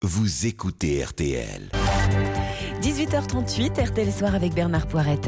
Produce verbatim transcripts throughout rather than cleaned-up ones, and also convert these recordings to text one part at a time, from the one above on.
Vous écoutez R T L. dix-huit heures trente-huit, R T L Soir avec Bernard Poirette.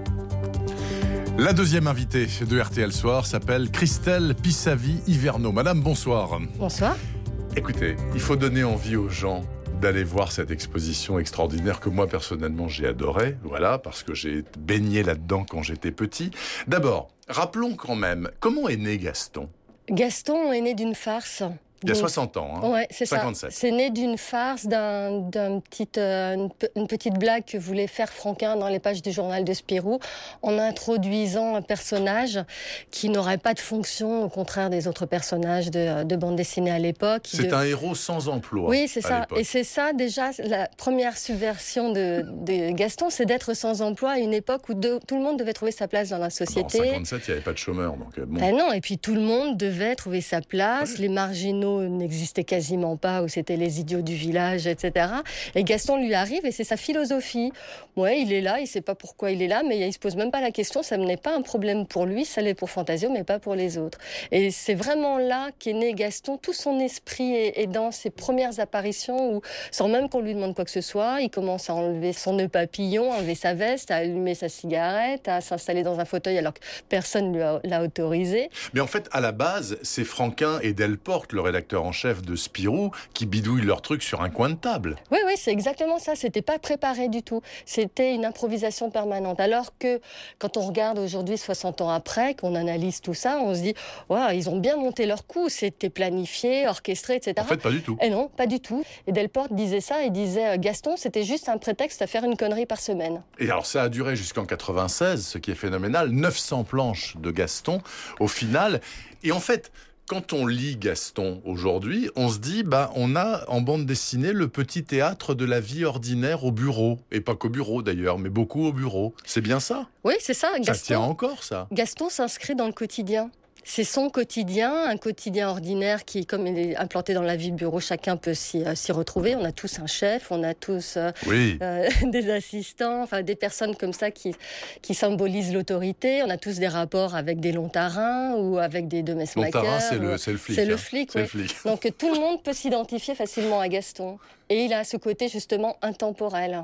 La deuxième invitée de R T L Soir s'appelle Christelle Pisavy-Hiverneau. Madame, bonsoir. Bonsoir. Écoutez, il faut donner envie aux gens d'aller voir cette exposition extraordinaire que moi personnellement j'ai adorée, voilà, parce que j'ai baigné là-dedans quand j'étais petit. D'abord, rappelons quand même, comment est né Gaston ? Gaston est né d'une farce. Il y a Donc, soixante ans, hein. Ouais, c'est cinquante-sept. ça. C'est né d'une farce, d'un, d'un petite, euh, une, une petite blague que voulait faire Franquin dans les pages du journal de Spirou, en introduisant un personnage qui n'aurait pas de fonction, au contraire des autres personnages de, de bande dessinée à l'époque. C'est de... un héros sans emploi. Oui, c'est ça. L'époque. Et c'est ça, déjà, la première subversion de, de Gaston, c'est d'être sans emploi à une époque où de, tout le monde devait trouver sa place dans la société. En cinquante-sept, il n'y avait pas de chômeurs, donc bon. Ben non, et puis tout le monde devait trouver sa place. Ouais. Les marginaux n'existaient quasiment pas, où c'était les idiots du village, et cetera. Et Gaston lui arrive, et c'est sa philosophie. Ouais, il est là, il ne sait pas pourquoi il est là, mais il ne se pose même pas la question. Ça n'est pas un problème pour lui, ça l'est pour Fantasio, mais pas pour les autres. Et c'est vraiment là qu'est né Gaston. Tout son esprit est, est dans ses premières apparitions, où, sans même qu'on lui demande quoi que ce soit, il commence à enlever son nœud papillon, à enlever sa veste, à allumer sa cigarette, à s'installer dans un fauteuil alors que personne ne l'a autorisé. Mais en fait, à la base, c'est Franquin et Delporte, le rédacteur en chef de Spirou, qui bidouillent leur truc sur un coin de table. Oui, oui, c'est exactement ça. C'était pas préparé du tout. C'était une improvisation permanente. Alors que, quand on regarde aujourd'hui, soixante ans après, qu'on analyse tout ça, on se dit, wow, ils ont bien monté leur coup. C'était planifié, orchestré, et cetera. En fait, pas du tout. Et non, pas du tout. Et Delporte disait ça, il disait, Gaston, c'était juste un prétexte à faire une connerie par semaine. Et alors, ça a duré jusqu'en quatre-vingt-seize, ce qui est phénoménal. neuf cents planches de Gaston, au final. Et en fait, quand on lit Gaston aujourd'hui, on se dit, bah, on a en bande dessinée le petit théâtre de la vie ordinaire au bureau. Et pas qu'au bureau d'ailleurs, mais beaucoup au bureau. C'est bien ça ? Oui, c'est ça. Ça Gaston, tient encore, ça. Gaston s'inscrit dans le quotidien. C'est son quotidien, un quotidien ordinaire qui, comme il est implanté dans la vie de bureau, chacun peut s'y, euh, s'y retrouver. On a tous un chef, on a tous euh, oui. euh, des assistants, enfin des personnes comme ça qui, qui symbolisent l'autorité. On a tous des rapports avec des lontarins ou avec des domesmakers. Lontarin, c'est le, c'est le flic. C'est hein. le flic, c'est oui. le flic. Donc tout le monde peut s'identifier facilement à Gaston. Et il a ce côté justement intemporel.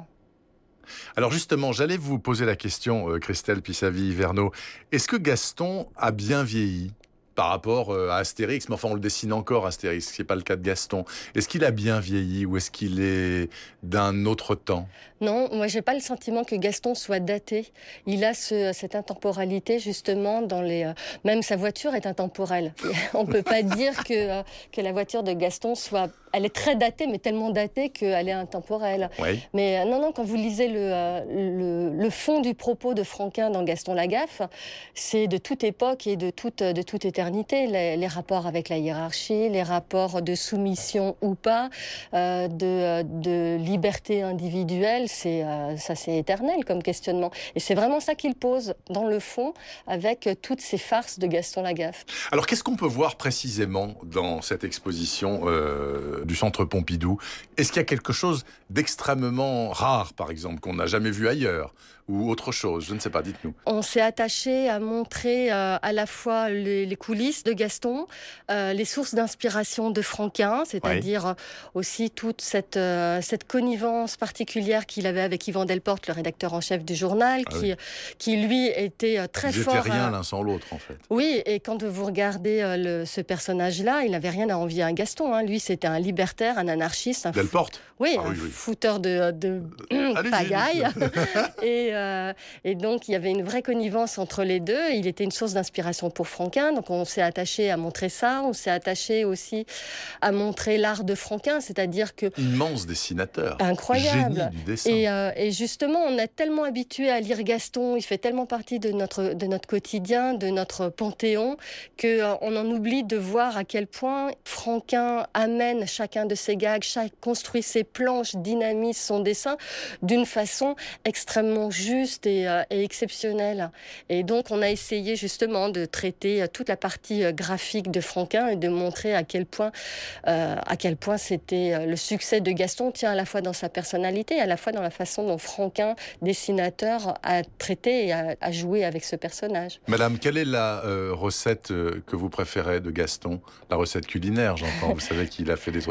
Alors justement, j'allais vous poser la question, euh, Christelle Pisavy-Hiverneau. Est-ce que Gaston a bien vieilli par rapport euh, à Astérix? Mais enfin, on le dessine encore, Astérix, ce qui n'est pas le cas de Gaston. Est-ce qu'il a bien vieilli ou est-ce qu'il est d'un autre temps? Non, moi j'ai pas le sentiment que Gaston soit daté. Il a ce, cette intemporalité justement dans les. Euh, même sa voiture est intemporelle. On peut pas dire que euh, que la voiture de Gaston soit. Elle est très datée, mais tellement datée qu'elle est intemporelle. Oui. Mais euh, non, non, quand vous lisez le, euh, le le fond du propos de Franquin dans Gaston Lagaffe, c'est de toute époque et de toute de toute éternité. Les, les rapports avec la hiérarchie, les rapports de soumission ou pas, euh, de de liberté individuelle. C'est, euh, ça, c'est éternel comme questionnement. Et c'est vraiment ça qu'il pose dans le fond avec euh, toutes ces farces de Gaston Lagaffe. Alors, qu'est-ce qu'on peut voir précisément dans cette exposition euh, du Centre Pompidou? Est-ce qu'il y a quelque chose d'extrêmement rare, par exemple, qu'on n'a jamais vu ailleurs? Ou autre chose? Je ne sais pas, dites-nous. On s'est attaché à montrer euh, à la fois les, les coulisses de Gaston, euh, les sources d'inspiration de Franquin, c'est-à-dire oui. aussi toute cette, euh, cette connivence particulière qu'il avait avec Yvan Delporte, le rédacteur en chef du journal, ah qui, oui. qui lui était très Ils fort. Ils n'étaient rien à... l'un sans l'autre, en fait. Oui, et quand vous regardez euh, le, ce personnage-là, il n'avait rien à envier à Gaston. Hein. Lui, c'était un libertaire, un anarchiste. Un Delporte fou... Oui, ah, un oui, oui. fouteur de, de euh, pagaille. et, euh, et donc, il y avait une vraie connivence entre les deux. Il était une source d'inspiration pour Franquin. Donc, on s'est attaché à montrer ça. On s'est attaché aussi à montrer l'art de Franquin, c'est-à-dire que... Immense dessinateur. Incroyable. Génie du dessin. Et, euh, et justement, on est tellement habitué à lire Gaston, il fait tellement partie de notre, de notre quotidien, de notre panthéon, qu'on euh, en oublie de voir à quel point Franquin amène chacun de ses gags, chaque, construit ses planches, dynamise son dessin d'une façon extrêmement juste et, euh, et exceptionnelle. Et donc, on a essayé justement de traiter toute la partie graphique de Franquin et de montrer à quel point, euh, à quel point c'était le succès de Gaston tient à la fois dans sa personnalité, à la fois dans la façon dont Franquin, dessinateur, a traité et a, a joué avec ce personnage. Madame, quelle est la euh, recette euh, que vous préférez de Gaston? La recette culinaire, j'entends. Vous savez qu'il a fait des trucs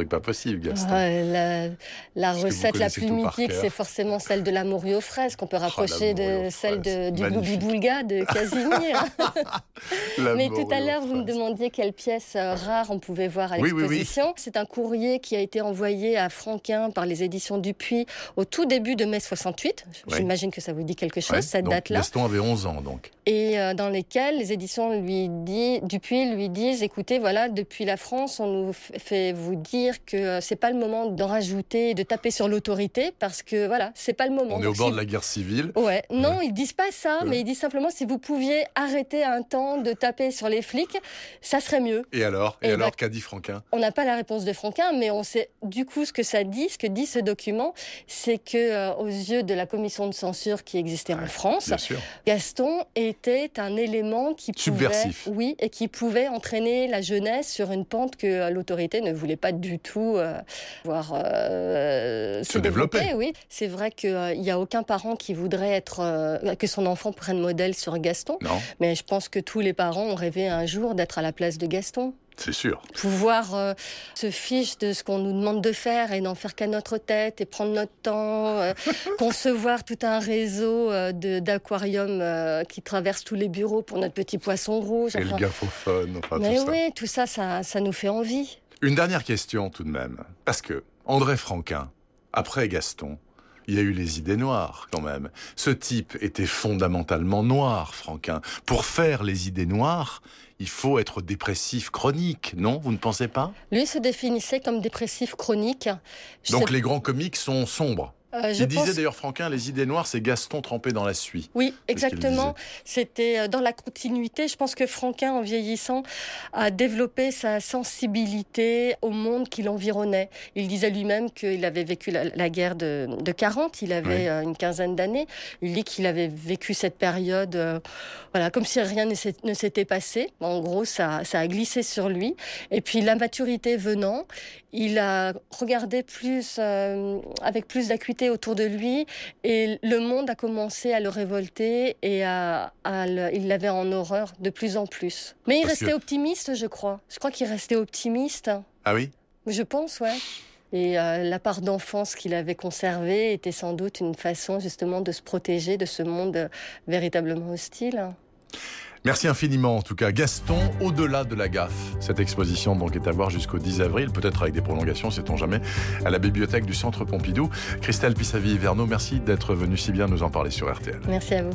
truc pas possible, Gaston. Ouais, la la Parce que vous recette la connaissez plus tout par mythique, cœur. c'est forcément celle de la morue aux fraises, qu'on peut rapprocher la morue de aux celle de, fraises. du Magnifique. Boubi-Boulga de Casimir. La Mais morue tout à aux l'heure, vous me fraises. demandiez quelle pièce euh, rare on pouvait voir à Oui, oui, oui. l'exposition. C'est un courrier qui a été envoyé à Franquin par les éditions Dupuis au tout début de mai soixante-huit. Oui. J'imagine que ça vous dit quelque chose, Ouais, cette donc date-là. Gaston avait onze ans, donc. Et euh, dans lesquels les éditions lui dit, Dupuis lui disent, écoutez, voilà, depuis la France, on nous f- fait vous dire que euh, c'est pas le moment d'en rajouter, de taper sur l'autorité, parce que voilà, c'est pas le moment. On est au Donc, bord si de la guerre civile. Ouais, non, Ouais. ils disent pas ça, Ouais. mais ils disent simplement si vous pouviez arrêter un temps de taper sur les flics, ça serait mieux. Et alors Et Eh alors, ben, qu'a dit Franquin? On n'a pas la réponse de Franquin, mais on sait du coup ce que ça dit, ce que dit ce document, c'est que euh, aux yeux de la commission de censure qui existait Ouais, en France, Bien sûr. Gaston était un élément qui pouvait, Subversif. oui, et qui pouvait entraîner la jeunesse sur une pente que euh, l'autorité ne voulait pas du tout euh, voir euh, Se développer. Oui, c'est vrai qu'il n'y a aucun parent qui voudrait être euh, que son enfant prenne modèle sur Gaston, Non, mais je pense que tous les parents ont rêvé un jour d'être à la place de Gaston. c'est sûr. Pouvoir euh, se fiche de ce qu'on nous demande de faire et n'en faire qu'à notre tête et prendre notre temps, euh, concevoir tout un réseau euh, de- d'aquariums euh, qui traverse tous les bureaux pour notre petit poisson rouge. Et le Enfin, gaffophone, enfin mais tout ça. oui, tout ça, ça, ça nous fait envie. Une dernière question tout de même. Parce que André Franquin, après Gaston, il y a eu les idées noires quand même. Ce type était fondamentalement noir, Franquin. Pour faire les idées noires, il faut être dépressif chronique, non? Vous ne pensez pas? Lui se définissait comme dépressif chronique. Je Donc sais- les grands comiques sont sombres. euh, je Il disait pense- d'ailleurs, Franquin, les idées noires, c'est Gaston trempé dans la suie. Oui, C'est ce qu'il exactement. C'était euh, dans la continuité. Je pense que Franquin, en vieillissant, a développé sa sensibilité au monde qui l'environnait. Il disait lui-même qu'il avait vécu la, la guerre de, de quarante. Il avait Oui. euh, une quinzaine d'années. Il dit qu'il avait vécu cette période, euh, voilà, comme si rien ne s'est- ne s'était passé. En gros, ça, ça a glissé sur lui. Et puis la maturité venant, il a regardé plus, euh, avec plus d'acuité autour de lui, et le monde a commencé à le révolter et à, à le- il l'avait en horreur de plus en plus. Mais il Parce restait que- optimiste, je crois. Je crois qu'il restait optimiste. Ah oui? Je pense, ouais. Et euh, la part d'enfance qu'il avait conservée était sans doute une façon justement de se protéger de ce monde euh, véritablement hostile. Merci infiniment en tout cas. Gaston, au-delà de la gaffe. Cette exposition donc est à voir jusqu'au dix avril, peut-être avec des prolongations, sait-on jamais, à la bibliothèque du Centre Pompidou. Christelle Pissavi-Verneau, merci d'être venue si bien nous en parler sur R T L. Merci à vous.